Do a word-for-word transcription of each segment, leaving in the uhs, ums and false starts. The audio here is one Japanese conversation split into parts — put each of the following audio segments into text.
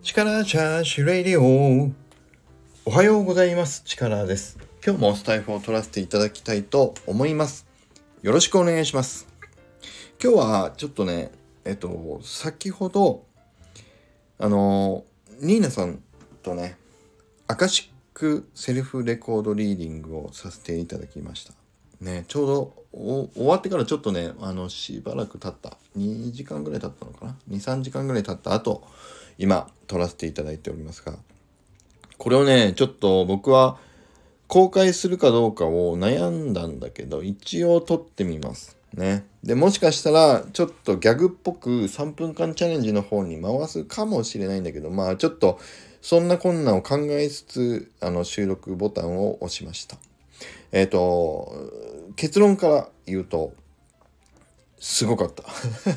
力チャージレディオ。おはようございます。力です。今日もスタイフを取らせていただきたいと思います。よろしくお願いします。今日はちょっとねえっと先ほどあのニーナさんとねアカシックセルフレコードリーディングをさせていただきましたね。ちょうど終わってからちょっとねあのしばらく経ったにじかんぐらい経ったのかな に,さん 時間ぐらい経った後今撮らせていただいておりますが、これをねちょっと僕は公開するかどうかを悩んだんだけど一応撮ってみますね。でもしかしたらちょっとギャグっぽくさんぷんかんチャレンジの方に回すかもしれないんだけど、まあちょっとそんな困難を考えつつあの収録ボタンを押しました。えっと結論から言うとすごかった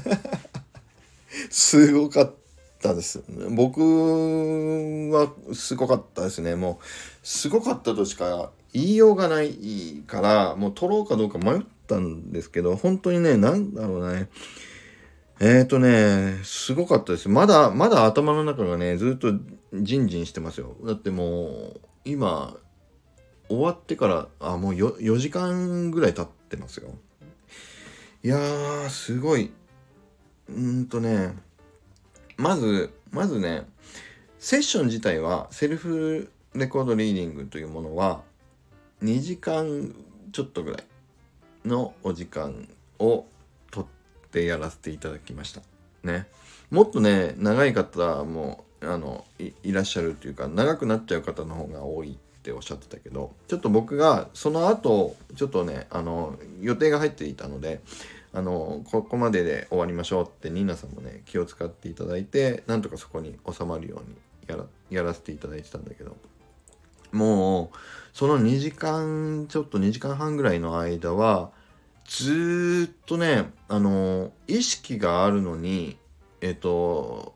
すごかったです。僕はすごかったですね。もうすごかったとしか言いようがないからもう撮ろうかどうか迷ったんですけど、本当にねなんだろうねえーとねすごかったです。まだまだ頭の中がねずっとジンジンしてますよ。だってもう今終わってからあもう よ, よじかんぐらい経ってますよ。いやーすごい。うーんとねまずまずねセッション自体はセルフレコードリーディングというものはにじかんちょっとぐらいのお時間を取ってやらせていただきましたね。もっとね長い方もあの い, いらっしゃるというか長くなっちゃう方の方が多いっておっしゃってたけど、ちょっと僕がその後ちょっとねあの予定が入っていたのであのここまでで終わりましょうってニーナさんもね気を使っていただいてなんとかそこに収まるようにや ら, やらせていただいてたんだけど、もうそのにじかんちょっとにじかんはんぐらいの間はずーっとねあの意識があるのにえっと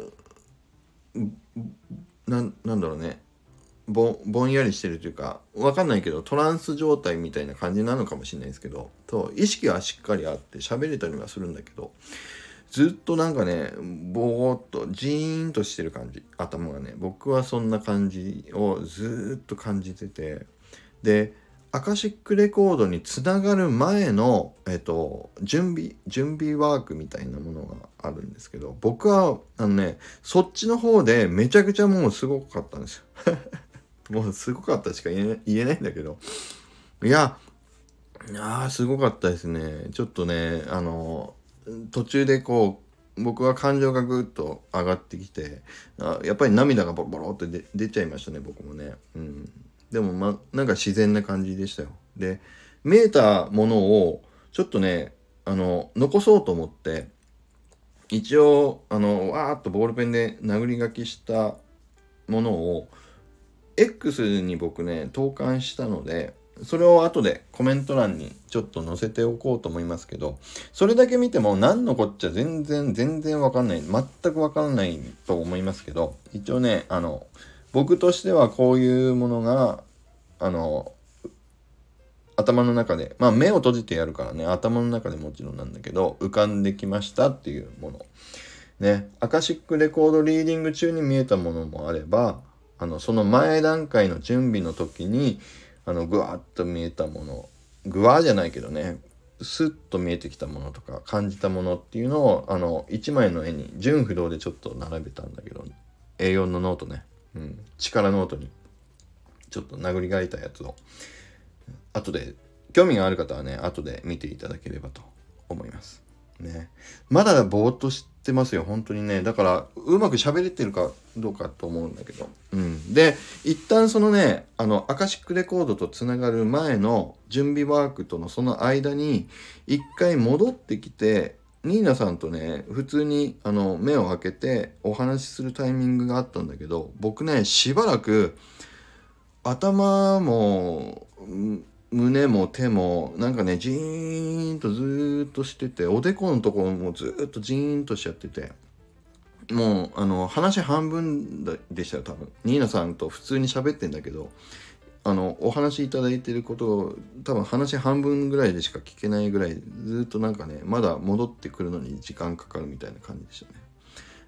な, なんだろうねぼ, ぼんやりしてるというかわかんないけどトランス状態みたいな感じなのかもしれないですけど、と意識はしっかりあって喋れたりはするんだけどずっとなんかねぼーっとジーンとしてる感じ、頭がね僕はそんな感じをずっと感じてて、でアカシックレコードにつながる前の、えっと、準備準備ワークみたいなものがあるんですけど、僕はあのねそっちの方でめちゃくちゃもうすごかったんですよもうすごかったしか言え言えないんだけど、いやいやーすごかったですね。ちょっとねあの途中でこう僕は感情がぐっと上がってきてあやっぱり涙がボロボロって出出ちゃいましたね僕もね。うんでもまなんか自然な感じでしたよ。で見えたものをちょっとねあの残そうと思って一応あのわーっとボールペンで殴り書きしたものを X に僕ね投函したので、それを後でコメント欄にちょっと載せておこうと思いますけど、それだけ見ても何のこっちゃ全然全然わかんない全くわかんないと思いますけど、一応ねあの僕としてはこういうものがあの頭の中でまあ目を閉じてやるからね頭の中でもちろんなんだけど浮かんできましたっていうものね。アカシックレコードリーディング中に見えたものもあればあのその前段階の準備の時にあのぐわっと見えたもの、ぐわじゃないけどねスッと見えてきたものとか感じたものっていうのをあのいちまいの絵に純不動でちょっと並べたんだけど エーよん のノートね、うん、力ノートにちょっと殴り書いたやつを後で興味がある方はね後で見ていただければと思いますね。まだぼーっとしてますよ本当にね。だからうまく喋れてるかどうかと思うんだけど、うんで一旦そのねあのアカシックレコードとつながる前の準備ワークとのその間に一回戻ってきてニーナさんとね普通にあの目を開けてお話しするタイミングがあったんだけど、僕ねしばらく頭も胸も手もなんかねジーンとずーっとしてて、おでこのところもずーっとジーンとしちゃってて、もうあの話半分でしたよ多分。ニーナさんと普通に喋ってんだけどあのお話いただいてることを多分話半分ぐらいでしか聞けないぐらいずっとなんかねまだ戻ってくるのに時間かかるみたいな感じでしたね。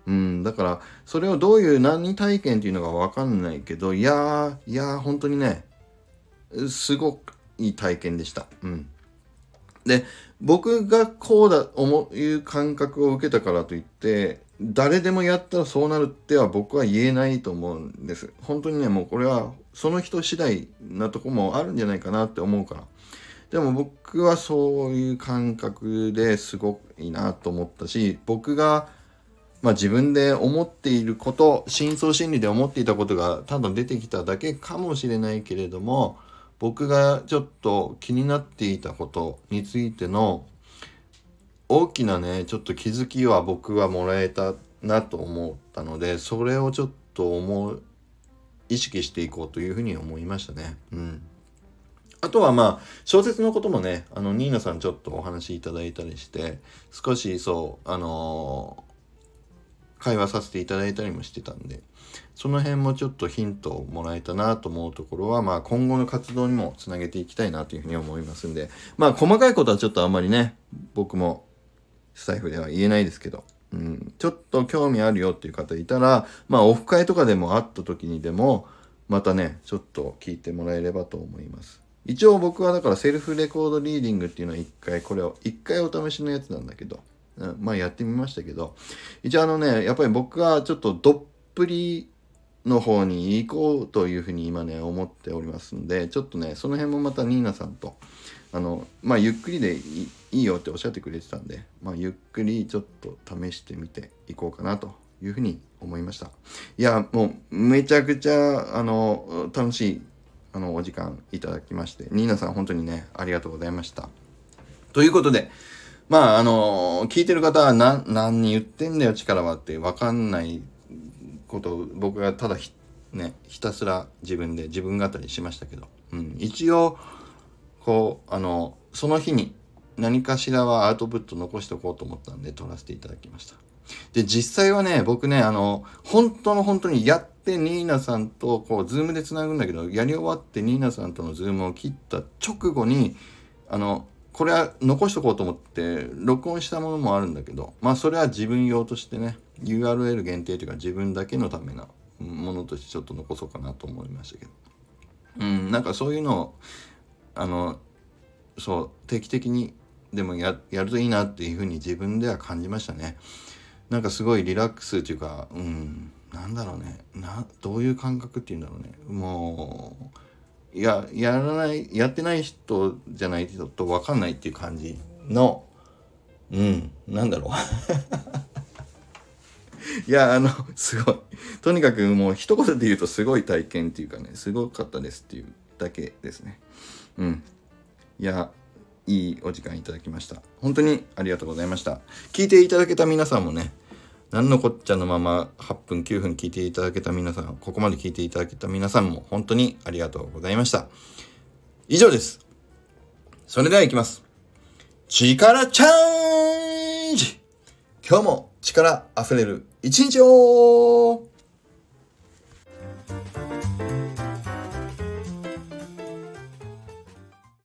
うん、だからそれをどういう何体験っていうのが分かんないけど、いやーいやー本当にねすごくいい体験でした。うん。で、僕がこうだ思ういう感覚を受けたからといって誰でもやったらそうなるっては僕は言えないと思うんです。本当にね、もうこれはその人次第なとこもあるんじゃないかなって思うから。でも僕はそういう感覚ですごくいいなと思ったし、僕がまあ自分で思っていること、深層心理で思っていたことがただ出てきただけかもしれないけれども、僕がちょっと気になっていたことについての大きなね、ちょっと気づきは僕はもらえたなと思ったので、それをちょっと思う、意識していこうというふうに思いましたね。うん。あとはまあ小説のこともね、あのニーナさんちょっとお話いただいたりして、少しそうあのー会話させていただいたりもしてたんで、その辺もちょっとヒントをもらえたなと思うところは、まあ今後の活動にもつなげていきたいなというふうに思いますんで、まあ細かいことはちょっとあんまりね、僕もスタイフでは言えないですけど、うん、ちょっと興味あるよっていう方いたら、まあオフ会とかでも会った時にでも、またね、ちょっと聞いてもらえればと思います。一応僕はだからセルフレコードリーディングっていうのは一回、これを一回お試しのやつなんだけど、まあやってみましたけど、一応あのね、やっぱり僕はちょっとどっぷりの方に行こうというふうに今ね思っておりますんで、ちょっとねその辺もまたニーナさんとあのまあゆっくりでい い, いいよっておっしゃってくれてたんで、まあゆっくりちょっと試してみていこうかなというふうに思いました。いやもうめちゃくちゃあの楽しいあのお時間いただきまして、ニーナさん本当にねありがとうございました。ということで、まああの聞いてる方は何何言ってんだよ力はって分かんないことを僕がただひねひたすら自分で自分語りしましたけど、うん、一応こうあのその日に何かしらはアウトプット残しておこうと思ったんで撮らせていただきました。で実際はね僕ねあの本当の本当にやってニーナさんとこうズームでつなぐんだけど、やり終わってニーナさんとのズームを切った直後にあのこれは残しとこうと思って録音したものもあるんだけど、まあそれは自分用としてね ユーアールエル 限定というか自分だけのためなものとしてちょっと残そうかなと思いましたけど、うんなんかそういうのをあのそう定期的にでも や, やるといいなっていうふうに自分では感じましたね。なんかすごいリラックスというか、うんなんだろうねなどういう感覚っていうんだろうね、もういややらないやってない人じゃない人と分かんないっていう感じのうんなんだろういやあのすごいとにかくもう一言で言うとすごい体験っていうかねすごかったですっていうだけですね。うんいやいいお時間いただきました。本当にありがとうございました。聞いていただけた皆さんもね、何のこっちゃのままはっぷんきゅうふん聞いていただけた皆さん、ここまで聞いていただけた皆さんも本当にありがとうございました。以上です。それでは行きます。力チャーンジ、今日も力あふれる一日を